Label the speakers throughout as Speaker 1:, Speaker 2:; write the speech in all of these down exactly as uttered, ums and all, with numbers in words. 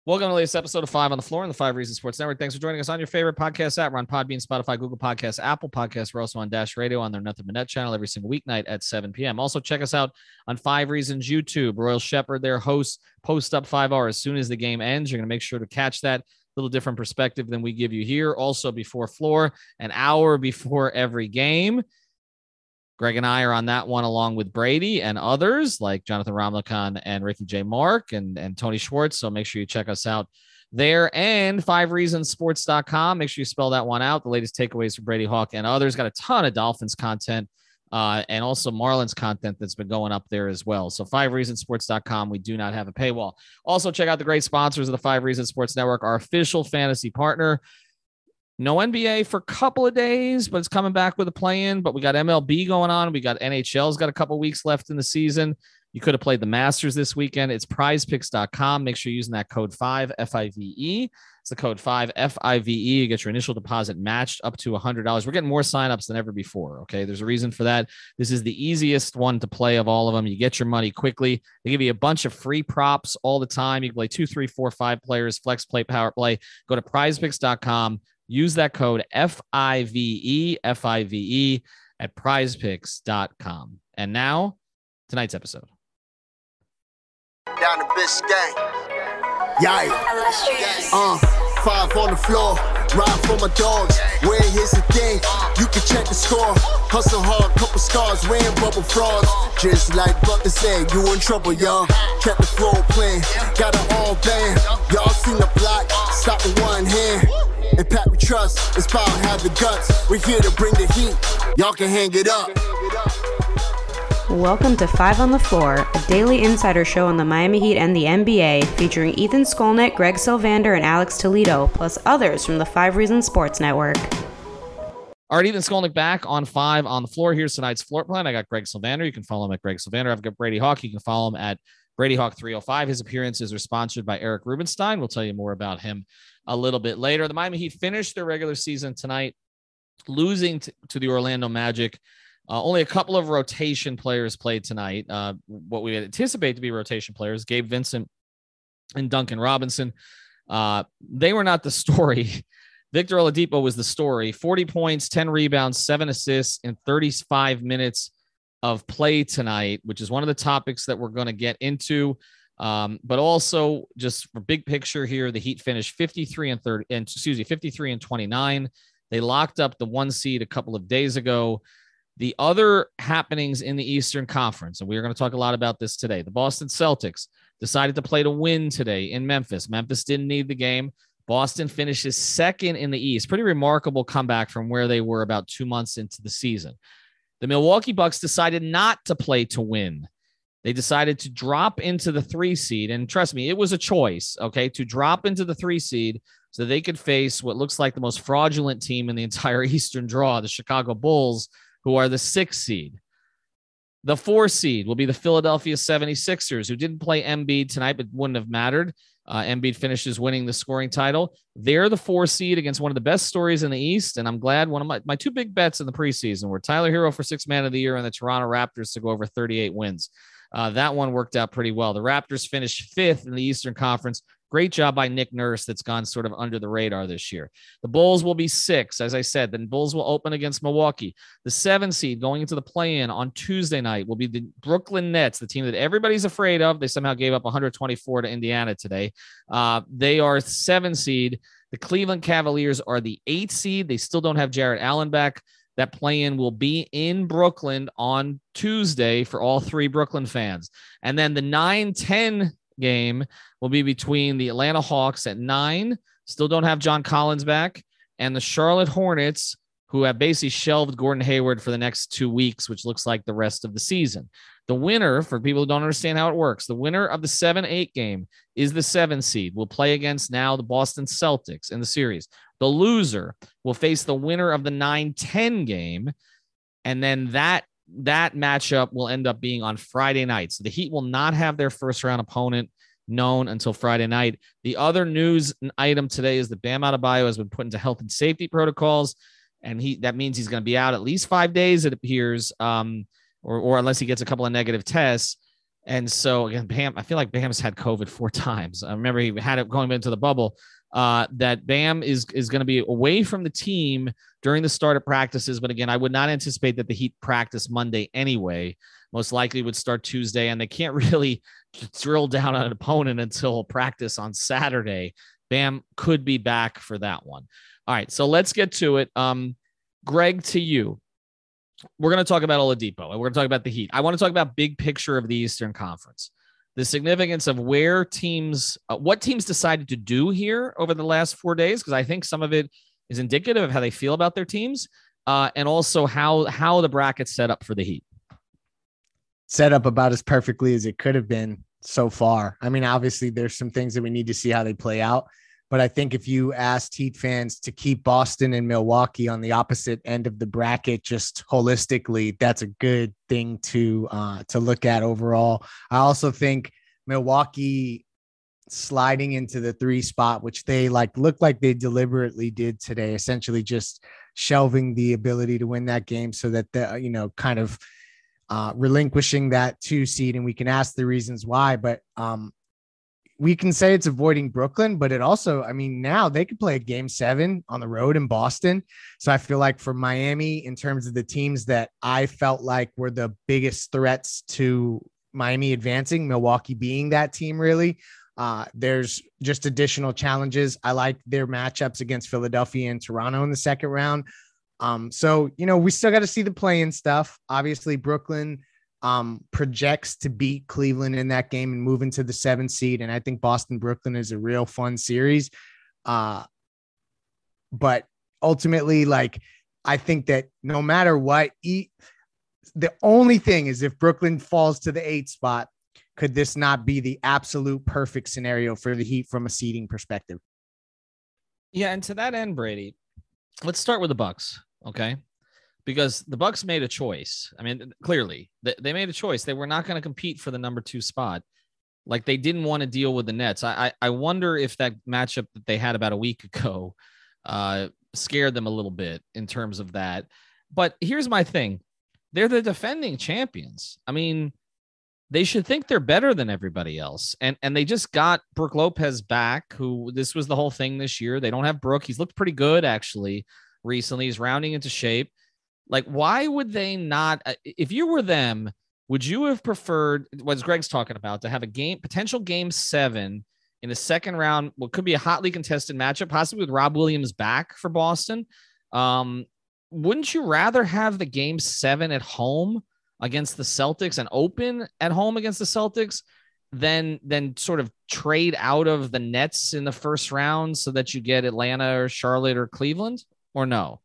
Speaker 1: Welcome to the latest episode of Five on the Floor on the Five Reasons Sports Network. Thanks for joining us on your favorite podcast app. We're on Podbean, Spotify, Google Podcasts, Apple Podcasts. We're also on Dash Radio on their Nothing But Net channel every single weeknight at seven p.m. Also, check us out on Five Reasons YouTube. Royal Shepherd, their host, post up five hours as soon as the game ends. You're going to make sure to catch that. Little different perspective than we give you here. Also, before Floor, an hour before every game. Greg and I are on that one along with Brady and others like Jonathan Ramlakan and Ricky J. Mark and, and Tony Schwartz. So make sure you check us out there, and five reasons sports dot com. Make sure you spell that one out. The latest takeaways from Brady Hawk and others. Got a ton of Dolphins content uh, and also Marlins content that's been going up there as well. So five reasons sports dot com. We do not have a paywall. Also, check out the great sponsors of the Five Reasons Sports Network, our official fantasy partner. No N B A for a couple of days, but it's coming back with a play-in. But we got M L B going on. We got N H L's got a couple of weeks left in the season. You could have played the Masters this weekend. It's prize picks dot com. Make sure you're using that code five, F I V E. It's the code five, F I V E. You get your initial deposit matched up to one hundred dollars. We're getting more signups than ever before, okay? There's a reason for that. This is the easiest one to play of all of them. You get your money quickly. They give you a bunch of free props all the time. You can play two, three, four, five players, flex play, power play. Go to prize picks dot com. Use that code F I V E, F I V E at prize picks dot com. And now, tonight's episode.
Speaker 2: Down the Biscayne. Yikes. Uh, five on the floor. Ride for my dogs. Where here's the thing. You can check the score. Hustle hard, couple scars, wearing bubble frogs. Just like Butler said, you in trouble, y'all. Kept the floor playing. Got it all band. Y'all seen the block. Stop with one hand. And Pat we trust, it's power, have the guts. We're here to bring the heat, y'all can hang it up.
Speaker 3: Welcome to Five on the Floor, a daily insider show on the Miami Heat and the N B A, featuring Ethan Skolnick, Greg Sylvander, and Alex Toledo, plus others from the Five Reasons Sports Network.
Speaker 1: All right, Ethan Skolnick back on Five on the Floor. Here's tonight's floor plan. I got Greg Sylvander. You can follow him at Greg Sylvander. I've got Brady Hawk. You can follow him at Brady Hawk three oh five. His appearances are sponsored by Eric Rubenstein. We'll tell you more about him a little bit later. The Miami Heat finished their regular season tonight, losing t- to the Orlando Magic. Uh, only a couple of rotation players played tonight. Uh, what we anticipate to be rotation players, Gabe Vincent and Duncan Robinson. Uh, they were not the story. Victor Oladipo was the story. forty points, ten rebounds, seven assists in thirty-five minutes of play tonight, which is one of the topics that we're going to get into. Um, but also just for big picture here, the Heat finished fifty-three and thirty, and excuse me, fifty-three and twenty-nine. They locked up the one seed a couple of days ago. The other happenings in the Eastern Conference, and we're going to talk a lot about this today. The Boston Celtics decided to play to win today in Memphis. Memphis didn't need the game. Boston finishes second in the East. Pretty remarkable comeback from where they were about two months into the season. The Milwaukee Bucks decided not to play to win. They decided to drop into the three seed. And trust me, it was a choice, okay, to drop into the three seed so they could face what looks like the most fraudulent team in the entire Eastern draw, the Chicago Bulls, who are the sixth seed. The four seed will be the Philadelphia seventy-sixers, who didn't play Embiid tonight, but wouldn't have mattered. Uh, Embiid finishes winning the scoring title. They're the four seed against one of the best stories in the East, and I'm glad one of my, my two big bets in the preseason were Tyler Hero for sixth man of the year and the Toronto Raptors to go over thirty-eight wins. Uh, that one worked out pretty well. The Raptors finished fifth in the Eastern Conference. Great job by Nick Nurse that's gone sort of under the radar this year. The Bulls will be six, as I said. Then Bulls will open against Milwaukee. The seven seed going into the play-in on Tuesday night will be the Brooklyn Nets, the team that everybody's afraid of. They somehow gave up one hundred twenty-four to Indiana today. Uh, they are seven seed. The Cleveland Cavaliers are the eight seed. They still don't have Jarrett Allen back. That play-in will be in Brooklyn on Tuesday for all three Brooklyn fans. And then the nine ten game will be between the Atlanta Hawks at nine, still don't have John Collins back, and the Charlotte Hornets, who have basically shelved Gordon Hayward for the next two weeks, which looks like the rest of the season. The winner, for people who don't understand how it works, the winner of the seven eight game is the seven seed. Will play against now the Boston Celtics in the series. The loser will face the winner of the nine ten game, and then that that matchup will end up being on Friday night. So the Heat will not have their first round opponent known until Friday night. The other news item today is that Bam Adebayo has been put into health and safety protocols, and he that means he's going to be out at least five days, it appears, um, or, or unless he gets a couple of negative tests. And so again, Bam, I feel like Bam's had COVID four times. I remember he had it going into the bubble. Uh, that Bam is is going to be away from the team during the start of practices. But again, I would not anticipate that the Heat practice Monday anyway. Most likely would start Tuesday, and they can't really drill down on an opponent until practice on Saturday. Bam could be back for that one. All right, so let's get to it. Um, Greg, to you. We're going to talk about Oladipo, and we're going to talk about the Heat. I want to talk about big picture of the Eastern Conference. The significance of where teams, uh, what teams decided to do here over the last four days, because I think some of it is indicative of how they feel about their teams, uh, and also how how the bracket's set up for the Heat.
Speaker 4: Set up about as perfectly as it could have been so far. I mean, obviously, there's some things that we need to see how they play out. But I think if you asked Heat fans to keep Boston and Milwaukee on the opposite end of the bracket, just holistically, that's a good thing to uh, to look at overall. I also think Milwaukee sliding into the three spot, which they like looked like they deliberately did today, essentially just shelving the ability to win that game so that the, you know, kind of uh, relinquishing that two seed. And we can ask the reasons why, but um, we can say it's avoiding Brooklyn, but it also, I mean, now they could play a game seven on the road in Boston. So I feel like for Miami, in terms of the teams that I felt like were the biggest threats to Miami advancing, Milwaukee being that team, really, uh, there's just additional challenges. I like their matchups against Philadelphia and Toronto in the second round. Um, so, you know, we still got to see the play-in stuff. Obviously, Brooklyn um, projects to beat Cleveland in that game and move into the seventh seed. And I think Boston Brooklyn is a real fun series. Uh, but ultimately, like, I think that no matter what, e- the only thing is if Brooklyn falls to the eighth spot, could this not be the absolute perfect scenario for the Heat from a seeding perspective?
Speaker 1: Yeah. And to that end, Brady, let's start with the Bucks. Okay. Because the Bucks made a choice. I mean, clearly they, they made a choice. They were not going to compete for the number two spot. Like, they didn't want to deal with the Nets. I, I, I wonder if that matchup that they had about a week ago uh, scared them a little bit in terms of that. But here's my thing. They're the defending champions. I mean, they should think they're better than everybody else. And, and they just got Brook Lopez back, who this was the whole thing this year. They don't have Brook. He's looked pretty good, actually, recently. He's rounding into shape. Like, why would they not, if you were them, would you have preferred what Greg's talking about, to have a game, potential game seven in the second round, what could be a hotly contested matchup, possibly with Rob Williams back for Boston? Um, wouldn't you rather have the game seven at home against the Celtics and open at home against the Celtics than, than sort of trade out of the Nets in the first round so that you get Atlanta or Charlotte or Cleveland, or no?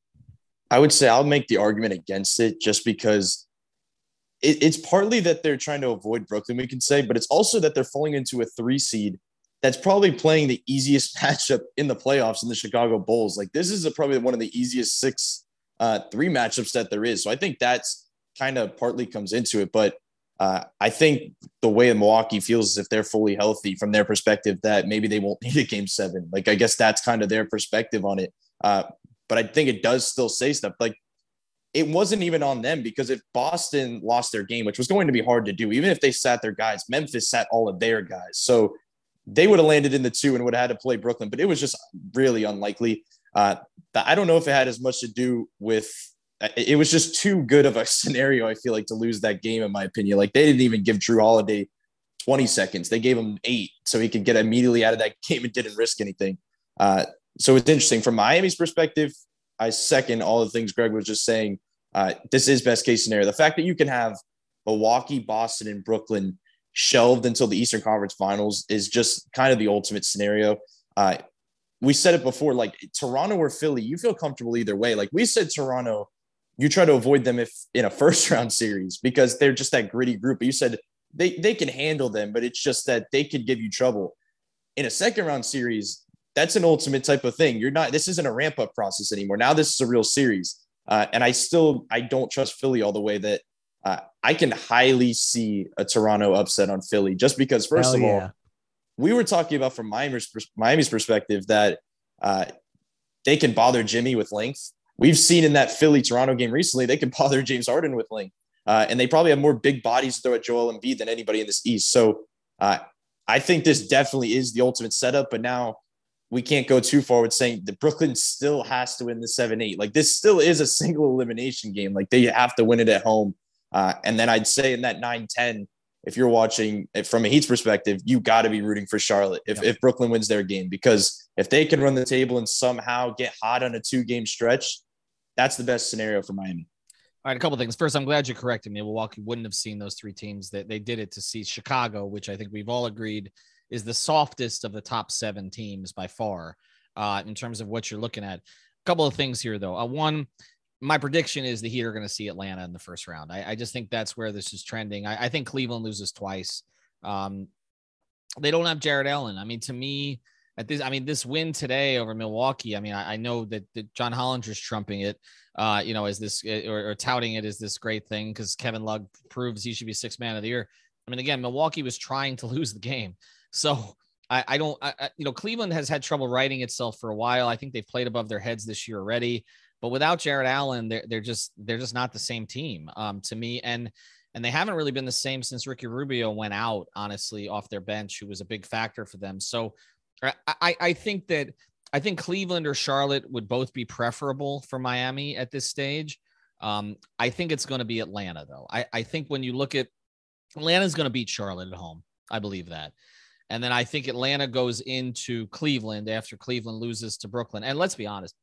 Speaker 5: I would say I'll make the argument against it just because it, it's partly that they're trying to avoid Brooklyn, we can say, but it's also that they're falling into a three seed that's probably playing the easiest matchup in the playoffs in the Chicago Bulls. Like, this is a, probably one of the easiest six uh, three matchups that there is. So I think that's kind of partly comes into it. But uh, I think the way Milwaukee feels is if they're fully healthy from their perspective, that maybe they won't need a game seven. Like, I guess that's kind of their perspective on it. Uh, But I think it does still say stuff. Like, it wasn't even on them, because if Boston lost their game, which was going to be hard to do, even if they sat their guys, Memphis sat all of their guys. So they would have landed in the two and would have had to play Brooklyn, but it was just really unlikely. Uh, I don't know if it had as much to do with, it was just too good of a scenario, I feel like, to lose that game, in my opinion. Like, they didn't even give Drew Holiday twenty seconds. They gave him eight so he could get immediately out of that game and didn't risk anything. Uh, So it's interesting from Miami's perspective. I second all the things Greg was just saying. Uh, this is best case scenario. The fact that you can have Milwaukee, Boston, and Brooklyn shelved until the Eastern Conference Finals is just kind of the ultimate scenario. Uh, we said it before, like Toronto or Philly, you feel comfortable either way. Like we said, Toronto, you try to avoid them if in a first round series because they're just that gritty group. But you said they, they can handle them, but it's just that they could give you trouble. In a second round series, that's an ultimate type of thing. You're not, this isn't a ramp up process anymore. Now this is a real series. Uh, and I still, I don't trust Philly all the way that uh, I can highly see a Toronto upset on Philly just because first
Speaker 4: Hell
Speaker 5: of
Speaker 4: yeah.
Speaker 5: all, we were talking about from Miami's, Miami's perspective that uh, they can bother Jimmy with length. We've seen in that Philly Toronto game recently, they can bother James Harden with length. Uh, and they probably have more big bodies to throw at Joel Embiid than anybody in this East. So uh, I think this definitely is the ultimate setup. But now we can't go too far with saying that Brooklyn still has to win the seven eight. Like, this still is a single elimination game. Like, they have to win it at home. Uh, and then I'd say in that nine ten, if you're watching it from a Heat's perspective, you got to be rooting for Charlotte if, if Brooklyn wins their game, because if they can run the table and somehow get hot on a two game stretch, that's the best scenario for Miami.
Speaker 1: All right, a couple of things. First, I'm glad you corrected me. Milwaukee wouldn't have seen those three teams. That they did it to see Chicago, which I think we've all agreed is the softest of the top seven teams by far uh, in terms of what you're looking at. A couple of things here, though. Uh, one, my prediction is the Heat are going to see Atlanta in the first round. I, I just think that's where this is trending. I, I think Cleveland loses twice. Um, they don't have Jared Allen. I mean, to me, at this, I mean, this win today over Milwaukee, I mean, I, I know that, that John Hollinger's trumping it, uh, you know, as this or, or touting it as this great thing because Kevin Love proves he should be sixth man of the year. I mean, again, Milwaukee was trying to lose the game. So I, I don't, I, you know, Cleveland has had trouble righting itself for a while. I think they've played above their heads this year already. But without Jared Allen, they're, they're just they're just not the same team um, to me. And and they haven't really been the same since Ricky Rubio went out, honestly, off their bench, who was a big factor for them. So I, I, I think that I think Cleveland or Charlotte would both be preferable for Miami at this stage. Um, I think it's going to be Atlanta, though. I, I think when you look at Atlanta's going to beat Charlotte at home. I believe that. And then I think Atlanta goes into Cleveland after Cleveland loses to Brooklyn. And let's be honest.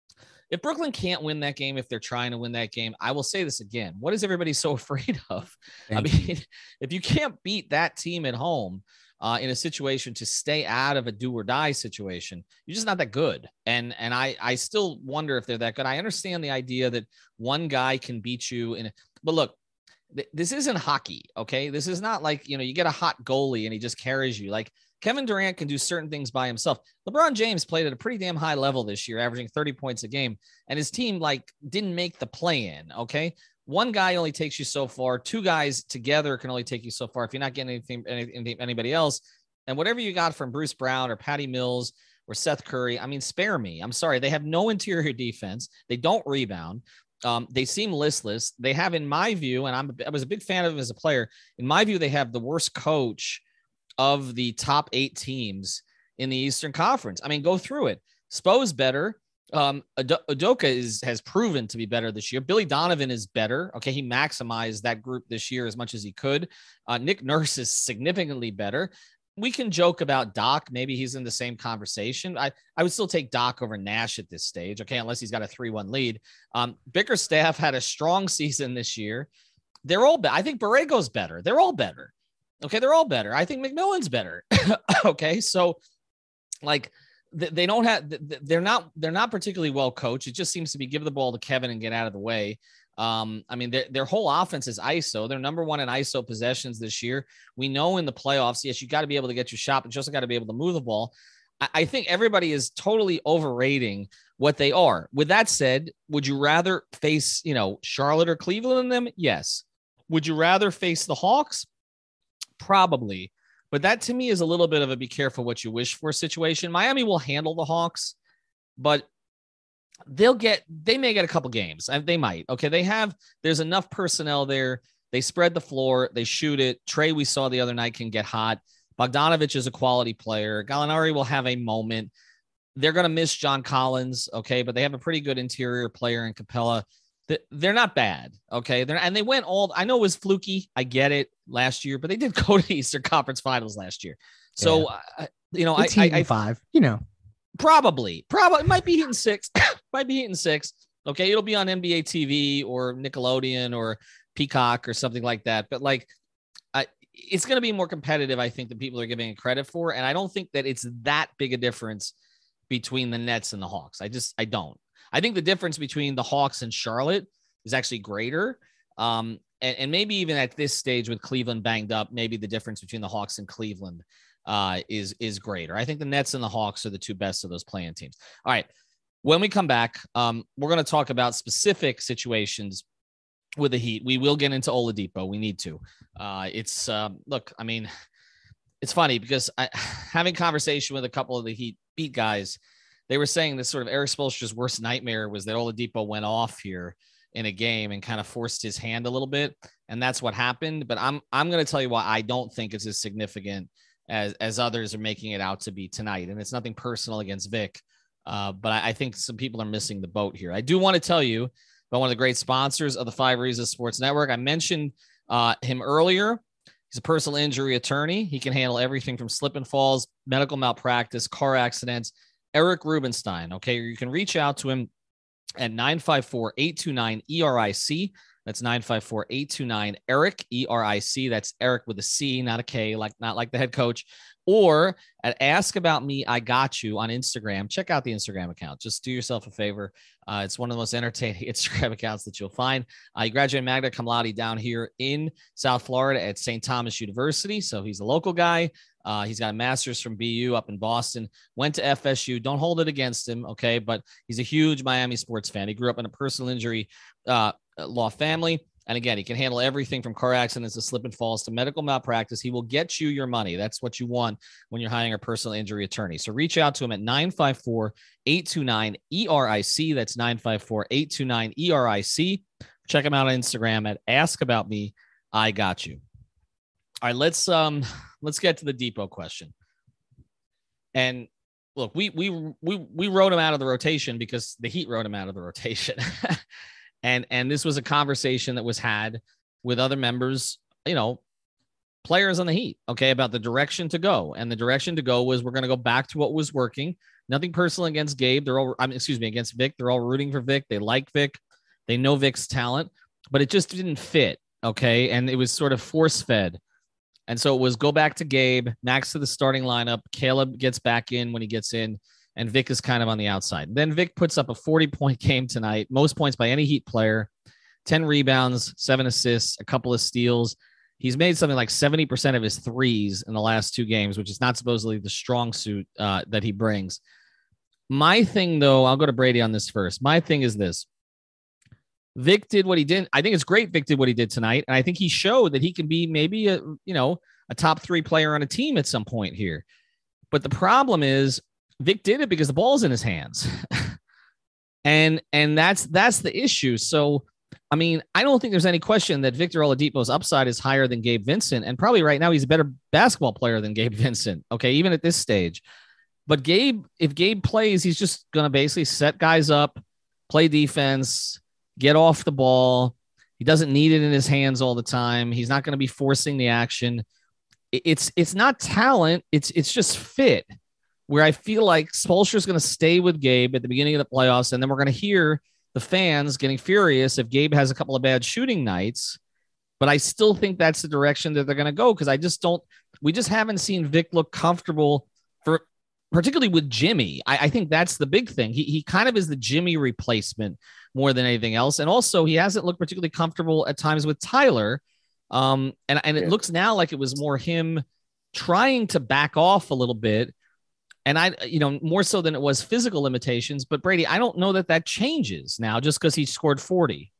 Speaker 1: If Brooklyn can't win that game, if they're trying to win that game, I will say this again. What is everybody so afraid of? Thank I mean, you. If you can't beat that team at home uh, in a situation to stay out of a do or die situation, you're just not that good. And and I I still wonder if they're that good. I understand the idea that one guy can beat you in, but look, th- this isn't hockey. Okay, this is not like, you know, you get a hot goalie and he just carries you. Like, Kevin Durant can do certain things by himself. LeBron James played at a pretty damn high level this year, averaging thirty points a game, and his team like didn't make the play-in. Okay, one guy only takes you so far. Two guys together can only take you so far if you're not getting anything, anything anybody else. And whatever you got from Bruce Brown or Patty Mills or Seth Curry, I mean, spare me. I'm sorry, they have no interior defense. They don't rebound. Um, they seem listless. They have, in my view, and I'm I was a big fan of him as a player. In my view, they have the worst coach of the top eight teams in the Eastern Conference. I mean, go through it. Spo's better. Um, Udoka is has proven to be better this year. Billy Donovan is better. Okay, he maximized that group this year as much as he could. Uh, Nick Nurse is significantly better. We can joke about Doc. Maybe he's in the same conversation. I, I would still take Doc over Nash at this stage, okay, unless he's got a three one lead. Um, Bickerstaff had a strong season this year. They're all better. I think Borrego's better. They're all better. Okay, they're all better. I think McMillan's better. Okay, so like they don't have, they're not, they're not particularly well coached. It just seems to be give the ball to Kevin and get out of the way. Um, I mean, their, their whole offense is I S O. They're number one in I S O possessions this year. We know in the playoffs, yes, you got to be able to get your shot, but you also got to be able to move the ball. I, I think everybody is totally overrating what they are. With that said, would you rather face, you know, Charlotte or Cleveland in them? Yes. Would you rather face the Hawks? Probably. But that to me is a little bit of a be careful what you wish for situation. Miami will handle the Hawks, but they'll get, they may get a couple games. They might. Okay. They have, there's enough personnel there. They spread the floor. They shoot it. Trey, we saw the other night, can get hot. Bogdanovich is a quality player. Gallinari will have a moment. They're going to miss John Collins. Okay. But they have a pretty good interior player in Capella. They're not bad. Okay. They're, and they went all, I know it was fluky. I get it last year, but they did go to the Eastern Conference Finals last year. So, yeah. uh, you know,
Speaker 4: it's
Speaker 1: I,
Speaker 4: I, I, five, you know,
Speaker 1: probably, probably it might be hitting six, might be hitting six. Okay. It'll be on N B A T V or Nickelodeon or Peacock or something like that. But like, I, it's going to be more competitive, I think, than people are giving it credit for. And I don't think that it's that big a difference between the Nets and the Hawks. I just, I don't. I think the difference between the Hawks and Charlotte is actually greater. Um, and, and maybe even at this stage with Cleveland banged up, maybe the difference between the Hawks and Cleveland uh, is, is greater. I think the Nets and the Hawks are the two best of those playing teams. All right. When we come back, um, we're going to talk about specific situations with the Heat. We will get into Oladipo. We need to. Uh, it's um, look, I mean, it's funny because I, having conversation with a couple of the Heat beat guys, they were saying this sort of Eric Spoelstra's worst nightmare was that Oladipo went off here in a game and kind of forced his hand a little bit. And that's what happened. But I'm, I'm going to tell you why I don't think it's as significant as, as others are making it out to be tonight. And it's nothing personal against Vic. Uh, but I, I think some people are missing the boat here. I do want to tell you about one of the great sponsors of the Five Reasons Sports Network. I mentioned uh, him earlier. He's a personal injury attorney. He can handle everything from slip and falls, medical malpractice, car accidents. Eric Rubenstein. Okay. You can reach out to him at nine five four, eight two nine, E R I C. That's nine five four, eight two nine, Eric, E R I C. That's Eric with a C, not a K, like not like the head coach. Or at Ask About Me, I Got You on Instagram. Check out the Instagram account. Just do yourself a favor. Uh, it's one of the most entertaining Instagram accounts that you'll find. Uh, he graduated magna cum laude down here in South Florida at Saint Thomas University. So he's a local guy. Uh, he's got a master's from B U up in Boston, went to F S U. Don't hold it against him, okay? But he's a huge Miami sports fan. He grew up in a personal injury uh, law family. And again, he can handle everything from car accidents to slip and falls to medical malpractice. He will get you your money. That's what you want when you're hiring a personal injury attorney. So reach out to him at nine five four, eight two nine, E R I C. That's nine five four, eight two nine, E R I C. Check him out on Instagram at Ask About Me. I Got You. All right, let's um let's get to the Depot question. And look, we we we we wrote him out of the rotation because the Heat wrote him out of the rotation. And and this was a conversation that was had with other members, you know, players on the Heat, okay, about the direction to go. And the direction to go was we're going to go back to what was working. Nothing personal against Gabe. They're all, I mean, excuse me, against Vic. They're all rooting for Vic. They like Vic. They know Vic's talent, but it just didn't fit, okay? And it was sort of force-fed. And so it was go back to Gabe, Max to the starting lineup. Caleb gets back in when he gets in. And Vic is kind of on the outside. Then Vic puts up a forty-point game tonight, most points by any Heat player, ten rebounds, seven assists, a couple of steals. He's made something like seventy percent of his threes in the last two games, which is not supposedly the strong suit uh, that he brings. My thing, though, I'll go to Brady on this first. My thing is this. Vic did what he did. I think it's great Vic did what he did tonight. And I think he showed that he can be maybe a, you know, a top three player on a team at some point here. But the problem is, Vic did it because the ball's in his hands. and and that's that's the issue. So, I mean, I don't think there's any question that Victor Oladipo's upside is higher than Gabe Vincent. And probably right now he's a better basketball player than Gabe Vincent. Okay, even at this stage. But Gabe, if Gabe plays, he's just going to basically set guys up, play defense, get off the ball. He doesn't need it in his hands all the time. He's not going to be forcing the action. It's it's not talent. It's it's just fit. Where I feel like Spoelstra's going to stay with Gabe at the beginning of the playoffs, and then we're going to hear the fans getting furious if Gabe has a couple of bad shooting nights. But I still think that's the direction that they're going to go because I just don't – we just haven't seen Vic look comfortable, for particularly with Jimmy. I, I think that's the big thing. He, he kind of is the Jimmy replacement more than anything else. And also he hasn't looked particularly comfortable at times with Tyler. Um, and, and it yeah. looks now like it was more him trying to back off a little bit. And I, you know, more so than it was physical limitations. But Brady, I don't know that that changes now just because he scored forty.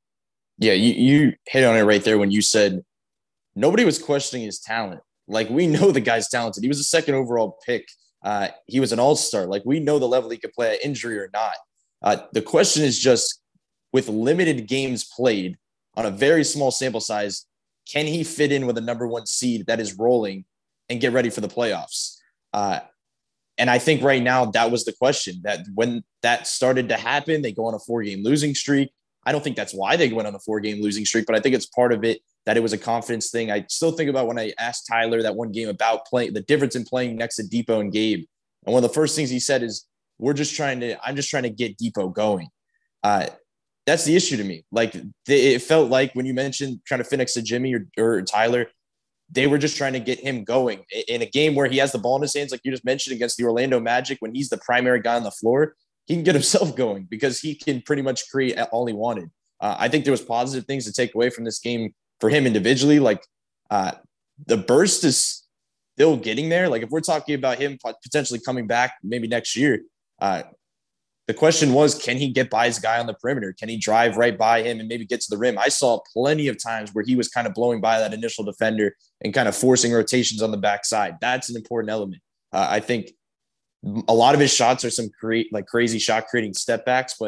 Speaker 5: Yeah, you, you hit on it right there when you said nobody was questioning his talent. Like, we know the guy's talented. He was a second overall pick. Uh, he was an all-star. Like, we know the level he could play at, injury or not. Uh, the question is just, with limited games played on a very small sample size, can he fit in with a number one seed that is rolling and get ready for the playoffs? Uh, And I think right now that was the question, that when that started to happen, they go on a four-game losing streak. I don't think that's why they went on a four-game losing streak, but I think it's part of it that it was a confidence thing. I still think about when I asked Tyler that one game about playing, the difference in playing next to Depot and Gabe. And one of the first things he said is, we're just trying to, I'm just trying to get Depot going. Uh, that's the issue to me. Like, they, it felt like when you mentioned trying to fit next to Jimmy or, or Tyler, they were just trying to get him going in a game where he has the ball in his hands. Like you just mentioned against the Orlando Magic, when he's the primary guy on the floor, he can get himself going because he can pretty much create all he wanted. Uh, I think there was positive things to take away from this game for him individually. Like uh, the burst is still getting there. Like if we're talking about him potentially coming back maybe next year, uh, the question was, can he get by his guy on the perimeter? Can he drive right by him and maybe get to the rim? I saw plenty of times where he was kind of blowing by that initial defender and kind of forcing rotations on the backside. That's an important element. Uh, I think a lot of his shots are some create like crazy shot creating step backs, but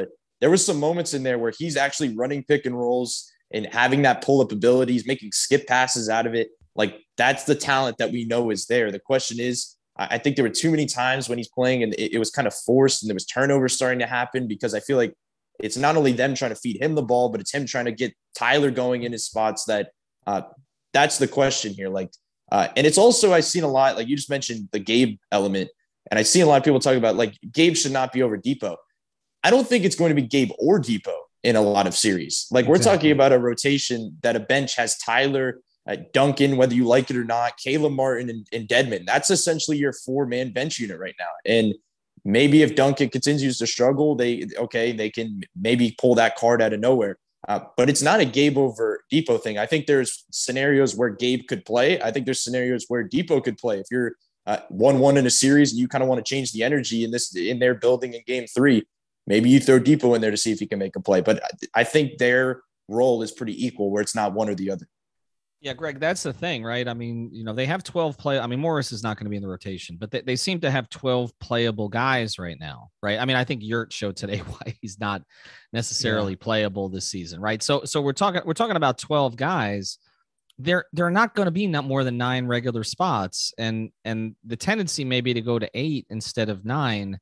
Speaker 5: there was some moments in there where he's actually running pick and rolls and having that pull-up ability. He's making skip passes out of it. Like, that's the talent that we know is there. The question is, I think there were too many times when he's playing and it, it was kind of forced and there was turnovers starting to happen, because I feel like it's not only them trying to feed him the ball, but it's him trying to get Tyler going in his spots. That uh, that's the question here. Like, uh, and it's also, I've seen a lot, like you just mentioned the Gabe element, and I've seen a lot of people talk about like Gabe should not be over Depot. I don't think it's going to be Gabe or Depot in a lot of series. Like, we're exactly. talking about a rotation that a bench has Tyler, Uh, Duncan, whether you like it or not, Caleb Martin and, and Dedmon. That's essentially your four-man bench unit right now. And maybe if Duncan continues to struggle, they okay, they can maybe pull that card out of nowhere. Uh, but it's not a Gabe over Depot thing. I think there's scenarios where Gabe could play. I think there's scenarios where Depot could play. If you're uh, one one in a series and you kind of want to change the energy in this in their building in game three, maybe you throw Depot in there to see if he can make a play. But I think their role is pretty equal, where it's not one or the other.
Speaker 1: Yeah, Greg, that's the thing, right? I mean, you know, they have twelve play. I mean, Morris is not going to be in the rotation, but they, they seem to have twelve playable guys right now, right? I mean, I think Yurt showed today why he's not necessarily yeah. playable this season, right? So, so we're talking we're talking about twelve guys. They're they're not going to be not more than nine regular spots, and and the tendency may be to go to eight instead of nine,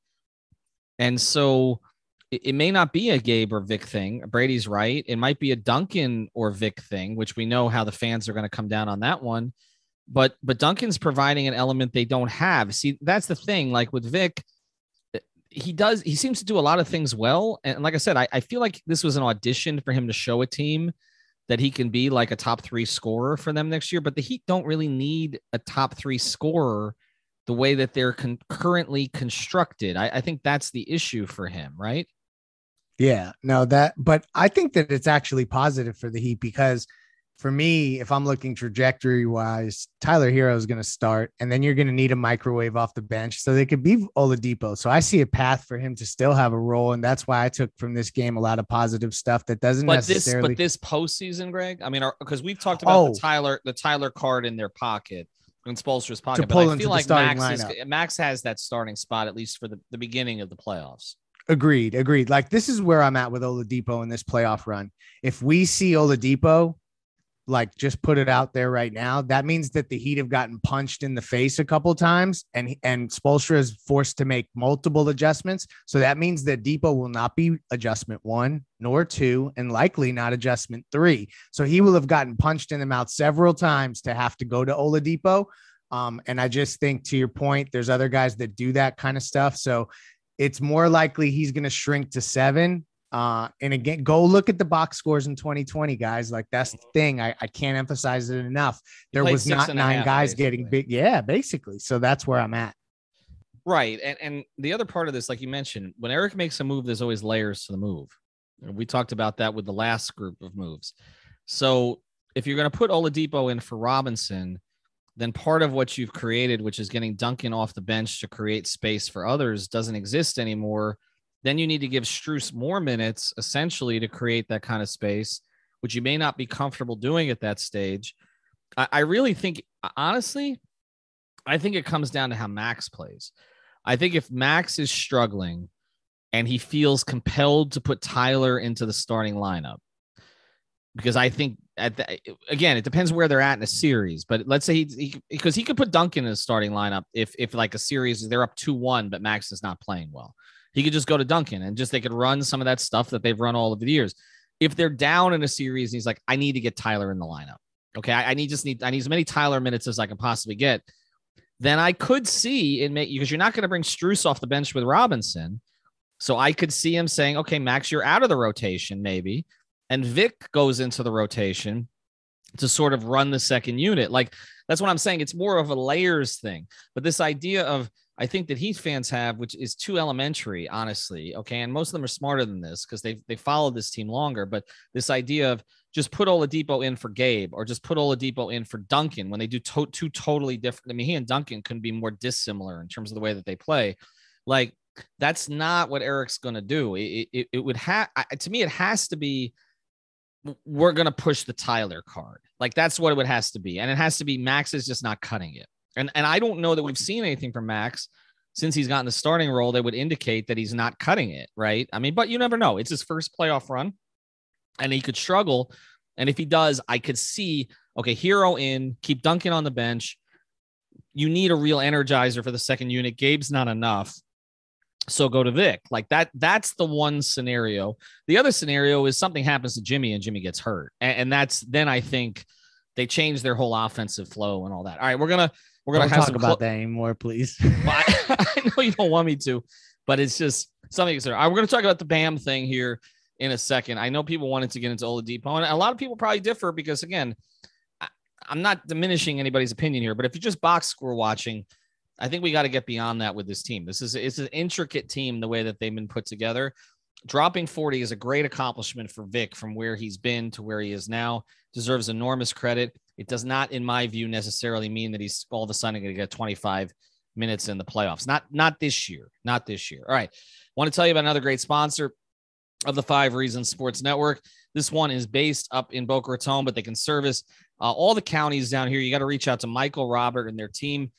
Speaker 1: and so. It may not be a Gabe or Vic thing. Brady's right. It might be a Duncan or Vic thing, which we know how the fans are going to come down on that one. But but Duncan's providing an element they don't have. See, that's the thing. Like with Vic, he does. He seems to do a lot of things well. And like I said, I, I feel like this was an audition for him to show a team that he can be like a top three scorer for them next year. But the Heat don't really need a top three scorer the way that they're con- currently constructed. I, I think that's the issue for him, right?
Speaker 4: Yeah, no, that, but I think that it's actually positive for the Heat, because for me, if I'm looking trajectory wise, Tyler Hero is going to start, and then you're going to need a microwave off the bench. So they could be Oladipo. So I see a path for him to still have a role. And that's why I took from this game a lot of positive stuff that doesn't
Speaker 1: but
Speaker 4: necessarily.
Speaker 1: This, but this postseason, Greg, I mean, because we've talked about oh. the Tyler, the Tyler card in their pocket, in Spoelstra's pocket, but I feel like Max, is, Max has that starting spot, at least for the, the beginning of the playoffs.
Speaker 4: Agreed. Agreed. Like, this is where I'm at with Oladipo in this playoff run. If we see Oladipo, like, just put it out there right now, that means that the Heat have gotten punched in the face a couple times, and, and Spoelstra is forced to make multiple adjustments. So that means that Depot will not be adjustment one nor two, and likely not adjustment three. So he will have gotten punched in the mouth several times to have to go to Oladipo. Um, and I just think, to your point, there's other guys that do that kind of stuff. So it's more likely he's going to shrink to seven. Uh, and again, go look at the box scores in twenty twenty, guys. Like, that's the thing. I, I can't emphasize it enough. There was not nine half, guys basically. getting big. Yeah, basically. So that's where I'm at.
Speaker 1: Right. And, and the other part of this, like you mentioned, when Eric makes a move, there's always layers to the move. We talked about that with the last group of moves. So if you're going to put Oladipo in for Robinson, then part of what you've created, which is getting Duncan off the bench to create space for others, doesn't exist anymore. Then you need to give Strus more minutes, essentially, to create that kind of space, which you may not be comfortable doing at that stage. I, I really think, honestly, I think it comes down to how Max plays. I think if Max is struggling and he feels compelled to put Tyler into the starting lineup, because I think at the, again, it depends where they're at in a series, but let's say he, he because he could put Duncan in the starting lineup if, if like a series, they're up two one, but Max is not playing well. He could just go to Duncan and just, they could run some of that stuff that they've run all of the years. If they're down in a series and he's like, I need to get Tyler in the lineup. Okay. I, I need, just need, I need as many Tyler minutes as I can possibly get. Then I could see it, because you're not going to bring Strus off the bench with Robinson. So I could see him saying, okay, Max, you're out of the rotation maybe. And Vic goes into the rotation to sort of run the second unit. Like, that's what I'm saying. It's more of a layers thing. But this idea of, I think that Heat fans have, which is too elementary, honestly. Okay. And most of them are smarter than this because they they followed this team longer. But this idea of just put Oladipo in for Gabe, or just put Oladipo in for Duncan, when they do to- two totally different. I mean, he and Duncan couldn't be more dissimilar in terms of the way that they play. Like, that's not what Eric's going to do. It, it, it would have, to me, it has to be, we're going to push the Tyler card. Like, that's what it has to be. And it has to be Max is just not cutting it. And and I don't know that we've seen anything from Max since he's gotten the starting role, that would indicate that he's not cutting it, right? I mean, but you never know. It's his first playoff run, and he could struggle. And if he does, I could see, okay, Hero in, keep Duncan on the bench. You need a real energizer for the second unit. Gabe's not enough. So go to Vic. Like that. That's the one scenario. The other scenario is something happens to Jimmy and Jimmy gets hurt. And, and that's, then I think they change their whole offensive flow and all that. All right, we're going to, we're going to
Speaker 4: talk
Speaker 1: some
Speaker 4: about
Speaker 1: clo-
Speaker 4: that anymore, please.
Speaker 1: well, I, I know you don't want me to, but it's just something to consider. All right, we're going to talk about the Bam thing here in a second. I know people wanted to get into Oladipo, and a lot of people probably differ because, again, I, I'm not diminishing anybody's opinion here, but if you're just box score watching, I think we got to get beyond that with this team. This is it's an intricate team the way that they've been put together. Dropping forty is a great accomplishment for Vic from where he's been to where he is now. Deserves enormous credit. It does not, in my view, necessarily mean that he's all of a sudden going to get twenty-five minutes in the playoffs. Not, not this year. Not this year. All right. Want to tell you about another great sponsor of the Five Reasons Sports Network. This one is based up in Boca Raton, but they can service uh, all the counties down here. You got to reach out to Michael, Robert, and their team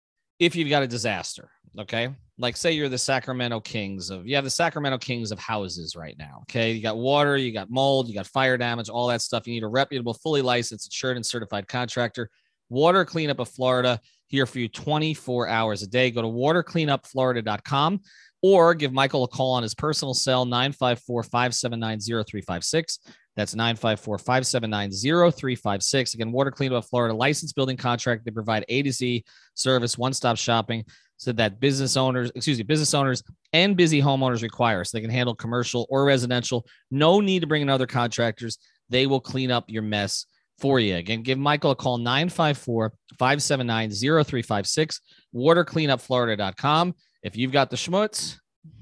Speaker 1: if you've got a disaster, okay? Like say you're the Sacramento Kings of, you have the Sacramento Kings of houses right now, okay? You got water, you got mold, you got fire damage, all that stuff. You need a reputable, fully licensed, insured, and certified contractor. Water Cleanup of Florida, here for you twenty-four hours a day. Go to water cleanup florida dot com or give Michael a call on his personal cell, nine five four, five seven nine, zero three five six. That's nine five four, five seven nine, zero three five six. Again, Water Cleanup of Florida, licensed building contract. They provide A to Z service, one-stop shopping, so that business owners, excuse me, business owners and busy homeowners require. So they can handle commercial or residential. No need to bring in other contractors. They will clean up your mess for you. Again, give Michael a call, nine five four, five seven nine, zero three five six, water cleanup florida dot com. If you've got the schmutz,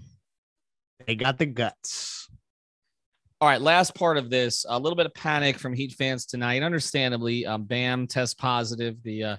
Speaker 4: they got the guts.
Speaker 1: All right, last part of this, a little bit of panic from Heat fans tonight. Understandably, um, Bam test positive. The uh,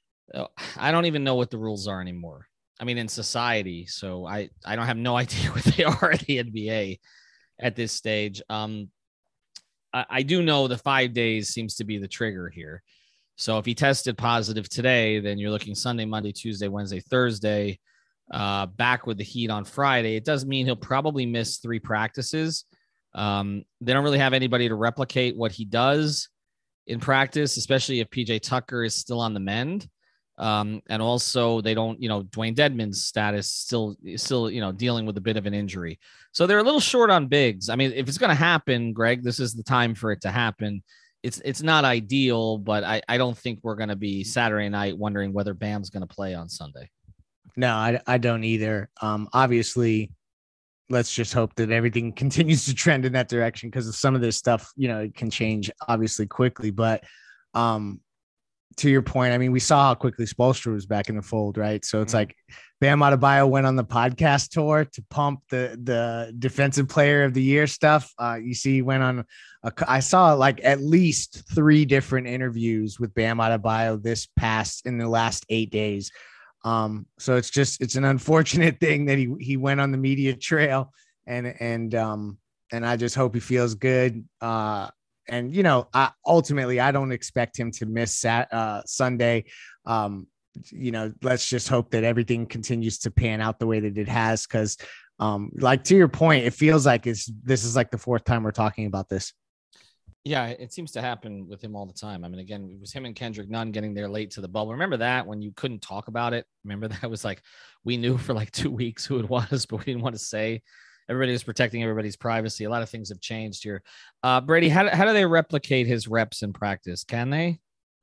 Speaker 1: I don't even know what the rules are anymore. I mean, in society, so I, I don't have no idea what they are at the N B A at this stage. Um, I, I do know the five days seems to be the trigger here. So if he tested positive today, then you're looking Sunday, Monday, Tuesday, Wednesday, Thursday, uh, back with the Heat on Friday. It does mean he'll probably miss three practices. Um, they don't really have anybody to replicate what he does in practice, especially if P J Tucker is still on the mend. Um, and also they don't, you know, Dwayne Dedman's status still, still, you know, dealing with a bit of an injury. So they're a little short on bigs. I mean, if it's going to happen, Greg, this is the time for it to happen. It's, it's not ideal, but I, I don't think we're going to be Saturday night wondering whether Bam's going to play on Sunday.
Speaker 4: No, I, I don't either. Um, obviously, let's just hope that everything continues to trend in that direction because of some of this stuff, you know, it can change obviously quickly. But um, to your point, I mean, we saw how quickly Spoelstra was back in the fold, right? So it's mm-hmm. like Bam Adebayo went on the podcast tour to pump the the defensive player of the year stuff. Uh, you see, he went on, a, I saw like at least three different interviews with Bam Adebayo this past in the last eight days. Um, so it's just, it's an unfortunate thing that he, he went on the media trail and, and, um, and I just hope he feels good. Uh, and, you know, I, ultimately I don't expect him to miss Sat, uh, Sunday. Um, you know, let's just hope that everything continues to pan out the way that it has. Cause, um, like to your point, it feels like it's, this is like the fourth time we're talking about this.
Speaker 1: Yeah, it seems to happen with him all the time. I mean, again, it was him and Kendrick Nunn getting there late to the bubble. Remember that when you couldn't talk about it? Remember that was like, we knew for like two weeks who it was, but we didn't want to say. Everybody was protecting everybody's privacy. A lot of things have changed here. Uh, Brady, how, how do they replicate his reps in practice? Can they?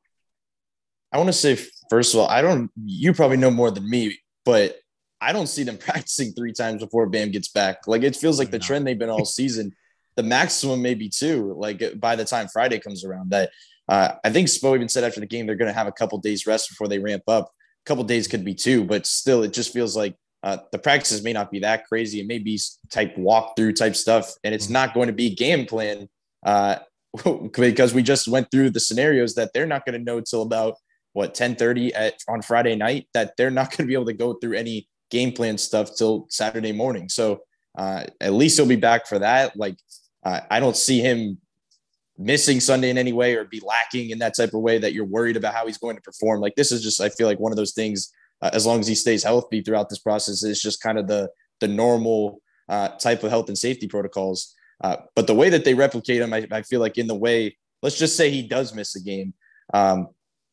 Speaker 5: I want to say, first of all, I don't, you probably know more than me, but I don't see them practicing three times before Bam gets back. Like it feels like the trend they've been all season. The maximum maybe two, like by the time Friday comes around. That uh, I think Spo even said after the game they're going to have a couple days rest before they ramp up. A couple days could be two, but still, it just feels like uh, the practices may not be that crazy. It may be type walkthrough type stuff, and it's not going to be game plan uh, because we just went through the scenarios that they're not going to know till about what ten thirty at on Friday night. That they're not going to be able to go through any game plan stuff till Saturday morning. So uh, at least he'll be back for that. Like. Uh, I don't see him missing Sunday in any way or be lacking in that type of way that you're worried about how he's going to perform. Like this is just, I feel like one of those things uh, as long as he stays healthy throughout this process. It's just kind of the the normal uh, type of health and safety protocols. Uh, but the way that they replicate him, I, I feel like in the way, let's just say he does miss a game. Um,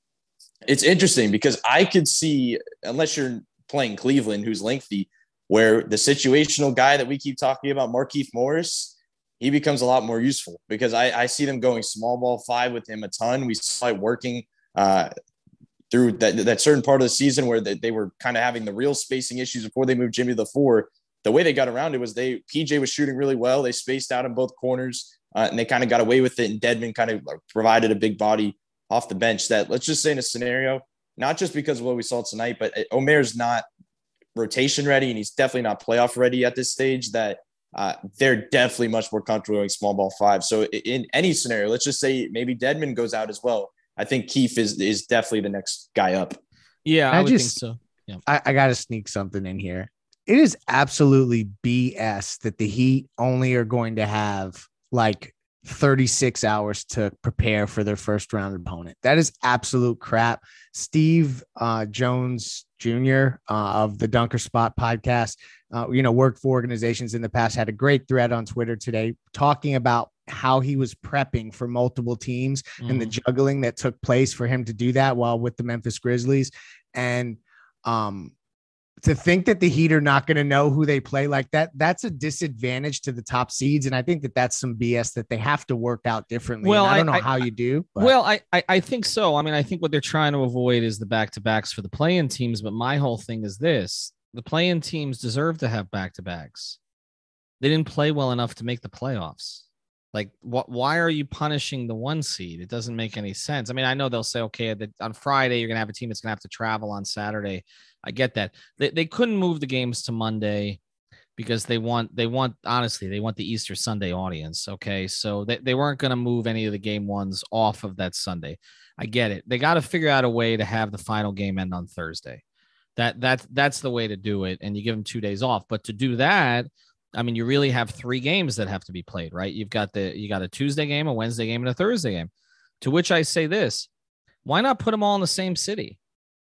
Speaker 5: it's interesting because I could see, unless you're playing Cleveland, who's lengthy, where the situational guy that we keep talking about, Markieff Morris, he becomes a lot more useful because I, I see them going small ball five with him a ton. We saw it working uh, through that, that certain part of the season where they, they were kind of having the real spacing issues before they moved Jimmy to the four. The way they got around it was they P J was shooting really well. They spaced out in both corners uh, and they kind of got away with it. And Dedmon kind of provided a big body off the bench that, let's just say in a scenario, not just because of what we saw tonight, but Omer's not rotation ready and he's definitely not playoff ready at this stage, that uh, they're definitely much more comfortable going small ball five. So in any scenario, let's just say maybe Dedmon goes out as well. I think Keefe is, is definitely the next guy up.
Speaker 1: Yeah, I, I would
Speaker 4: just,
Speaker 1: think so. Yeah.
Speaker 4: I, I got to sneak something in here. It is absolutely B S that the Heat only are going to have like thirty-six hours to prepare for their first round opponent. That is absolute crap. Steve uh, Jones Junior Uh, of the Dunker Spot podcast, uh, you know, worked for organizations in the past, had a great thread on Twitter today talking about how he was prepping for multiple teams mm. and the juggling that took place for him to do that while with the Memphis Grizzlies. And um, to think that the Heat are not going to know who they play like that, that's a disadvantage to the top seeds. And I think that that's some B S that they have to work out differently. Well, I don't know I, how I, you do. But.
Speaker 1: Well, I, I I think so. I mean, I think what they're trying to avoid is the back-to-backs for the play-in teams. But my whole thing is this: the play-in teams deserve to have back-to-backs. They didn't play well enough to make the playoffs. Like, what? Why are you punishing the one seed? It doesn't make any sense. I mean, I know they'll say, okay, that on Friday you're gonna have a team that's gonna have to travel on Saturday. I get that. They they couldn't move the games to Monday because they want they want honestly they want the Easter Sunday audience. Okay, so they, they weren't gonna move any of the game ones off of that Sunday. I get it. They got to figure out a way to have the final game end on Thursday. That that that's the way to do it, and you give them two days off. But to do that, I mean, you really have three games that have to be played, right? You've got the you got a Tuesday game, a Wednesday game, and a Thursday game. To which I say this: why not put them all in the same city?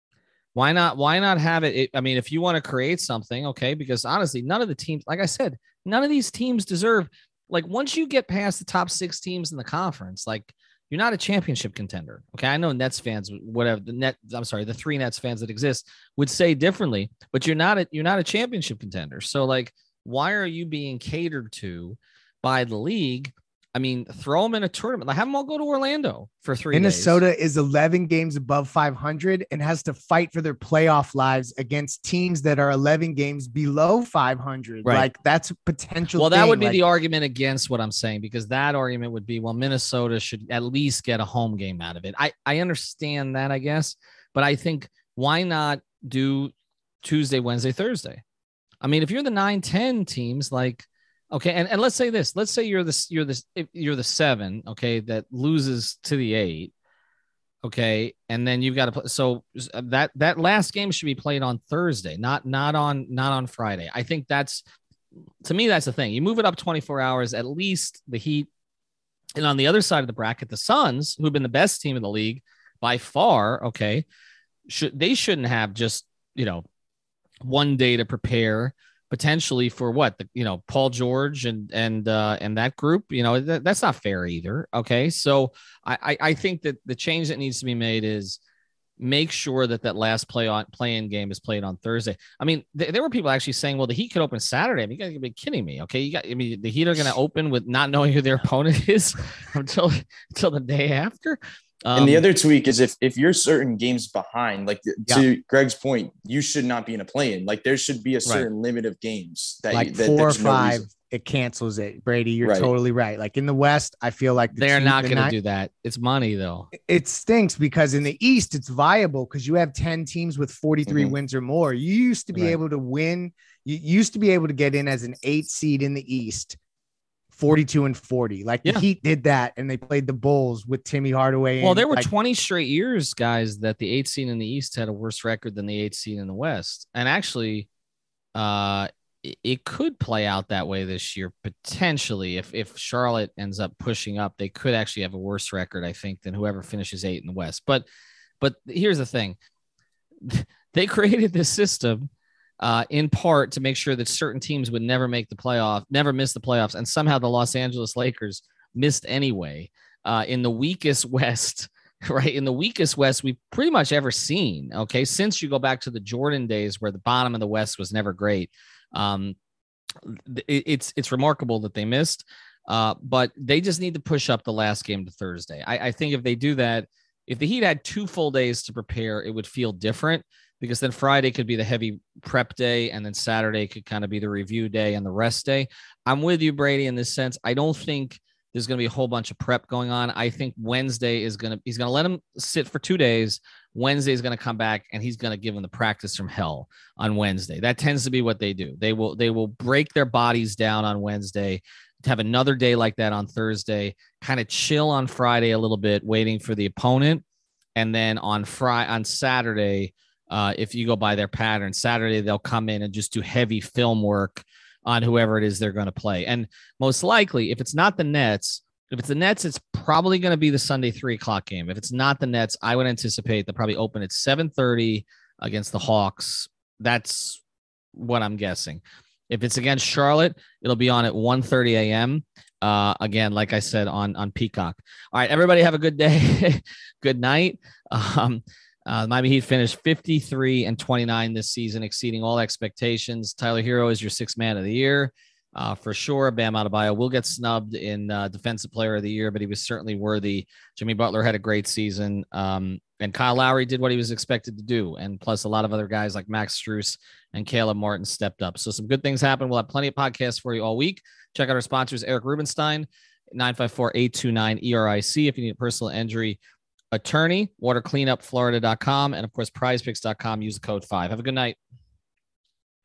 Speaker 1: Why not? Why not have it, it? I mean, if you want to create something, okay, because honestly, none of the teams, like I said, none of these teams deserve, like once you get past the top six teams in the conference, like you're not a championship contender. Okay. I know Nets fans, whatever the net, I'm sorry, the three Nets fans that exist would say differently, but you're not a, you're not a championship contender. So like, why are you being catered to by the league? I mean, throw them in a tournament. Like, have them all go to Orlando for three
Speaker 4: Minnesota
Speaker 1: days.
Speaker 4: is eleven games above five hundred and has to fight for their playoff lives against teams that are eleven games below five hundred.
Speaker 1: Right.
Speaker 4: Like, that's a potential.
Speaker 1: Well, that
Speaker 4: thing.
Speaker 1: would be
Speaker 4: like,
Speaker 1: the argument against what I'm saying, because that argument would be, well, Minnesota should at least get a home game out of it. I, I understand that, I guess, but I think why not do Tuesday, Wednesday, Thursday? I mean, if you're the nine, ten teams, like, okay, and, and let's say this. Let's say you're the you're the you're the seven, okay, that loses to the eight, okay, and then you've got to play. So that that last game should be played on Thursday, not not on not on Friday. I think that's, to me, that's the thing. You move it up twenty-four hours. At least the Heat, and on the other side of the bracket, the Suns, who've been the best team in the league by far, okay, should they shouldn't have just you know one day to prepare. Potentially for what the, you know, Paul George and, and, uh, and that group, you know, that, that's not fair either. Okay. So I, I, I think that the change that needs to be made is make sure that that last play on play-in game is played on Thursday. I mean, th- there were people actually saying, well, the Heat could open Saturday. I mean, you gotta be kidding me. Okay. You got, I mean, the Heat are going to open with not knowing who their opponent is until, until the day after. Um,
Speaker 5: and the other tweak is if if you're certain games behind, like
Speaker 4: yeah.
Speaker 5: to Greg's point, you should not be in a play-in. Like there should be a certain right. limit of games that
Speaker 4: like
Speaker 5: you, that,
Speaker 4: four or five.
Speaker 5: No
Speaker 4: it cancels it. Brady, you're
Speaker 5: right.
Speaker 4: totally right. Like in the West, I feel like the
Speaker 1: they're
Speaker 4: team,
Speaker 1: not
Speaker 4: the
Speaker 1: going to
Speaker 4: nine,
Speaker 1: do that. It's money though.
Speaker 4: It stinks because in the East, it's viable because you have ten teams with forty-three mm-hmm. wins or more. You used to be right. able to win. You used to be able to get in as an eight seed in the East. forty-two and forty. Like yeah. the Heat did that, and they played the Bulls with Timmy Hardaway.
Speaker 1: Well, there were
Speaker 4: like,
Speaker 1: twenty straight years, guys, that the eighth seed in the East had a worse record than the eighth seed in the West. And actually, uh, it, it could play out that way this year, potentially. If if Charlotte ends up pushing up, they could actually have a worse record, I think, than whoever finishes eight in the West. But but here's the thing. they created this system uh, in part to make sure that certain teams would never make the playoff, never miss the playoffs. And somehow the Los Angeles Lakers missed anyway uh, in the weakest West, right? In the weakest West we've pretty much ever seen. Okay. Since you go back to the Jordan days where the bottom of the West was never great. Um, it, it's, it's remarkable that they missed. Uh, but they just need to push up the last game to Thursday. I, I think if they do that, if the Heat had two full days to prepare, it would feel different, because then Friday could be the heavy prep day, and then Saturday could kind of be the review day and the rest day. I'm with you, Brady, in this sense. I don't think there's going to be a whole bunch of prep going on. I think Wednesday is going to, he's going to let him sit for two days. Wednesday is going to come back and he's going to give him the practice from hell on Wednesday. That tends to be what they do. They will, they will break their bodies down on Wednesday, to have another day like that on Thursday, kind of chill on Friday a little bit, waiting for the opponent. And then on Friday, on Saturday, uh, if you go by their pattern, Saturday, they'll come in and just do heavy film work on whoever it is they're going to play. And most likely, if it's not the Nets, if it's the Nets, it's probably going to be the Sunday three o'clock game. If it's not the Nets, I would anticipate they'll probably open at seven thirty against the Hawks. That's what I'm guessing. If it's against Charlotte, it'll be on at one thirty a.m. Uh, again, like I said, on, on Peacock. All right, everybody have a good day. Good night. Um, uh, Miami Heat finished fifty-three and twenty-nine this season, exceeding all expectations. Tyler Hero is your sixth man of the year. Uh, for sure. Bam Adebayo will get snubbed in uh, defensive player of the year, but he was certainly worthy. Jimmy Butler had a great season. Um, and Kyle Lowry did what he was expected to do. And plus a lot of other guys like Max Strus and Caleb Martin stepped up. So some good things happened. We'll have plenty of podcasts for you all week. Check out our sponsors, Eric Rubenstein, nine five four, eight two nine, E R I C. If you need a personal injury attorney, water cleanup florida dot com. And of course, prize picks dot com. Use the code five. Have a good night.